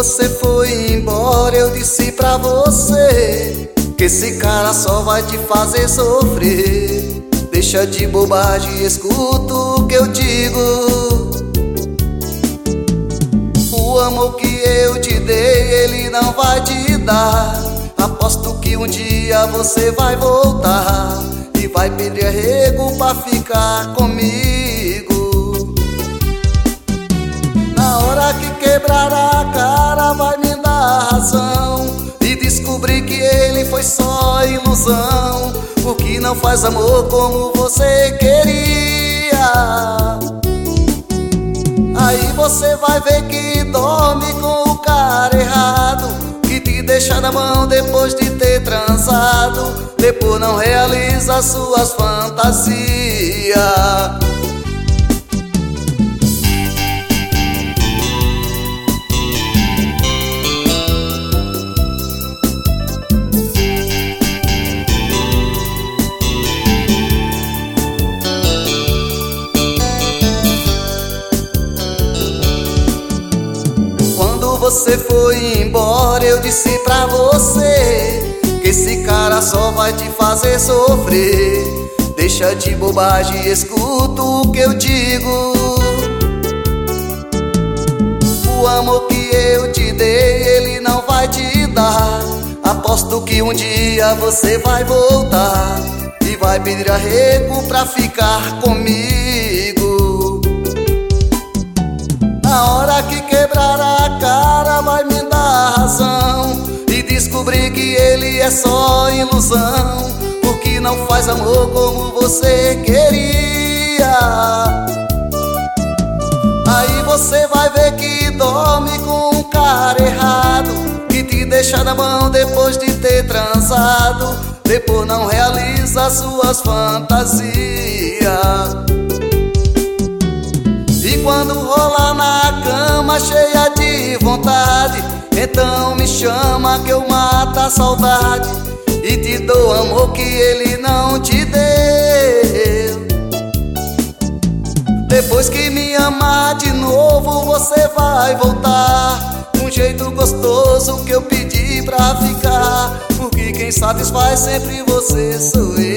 você foi embora, eu disse pra você que esse cara só vai te fazer sofrer. Deixa de bobagem, escuta o que eu digo. O amor que eu te dei, ele não vai te dar. Aposto que um dia você vai voltar e vai pedir arrego pra ficar comigo. Na hora que quebrar a cara, vai me dar razão e descobrir que ele foi só ilusão, porque não faz amor como você queria. Aí você vai ver que dorme com o cara errado, que te deixa na mão depois de ter transado, depois não realiza suas fantasias. Você foi embora, eu disse pra você que esse cara só vai te fazer sofrer. Deixa de bobagem, escuta o que eu digo. O amor que eu te dei, ele não vai te dar. Aposto que um dia você vai voltar e vai pedir arrego pra ficar comigo. Na hora que quebrar a cara, vai me dar razão e descobrir que ele é só ilusão, porque não faz amor como você queria. Aí você vai ver que dorme com um cara errado, que te deixa na mão depois de ter transado, depois não realiza suas fantasias. E quando rola na cama cheia de vontade, então me chama que eu mato a saudade e te dou amor que ele não te deu. Depois que me amar de novo, você vai voltar um jeito gostoso que eu pedi pra ficar, porque quem satisfaz sempre você sou eu.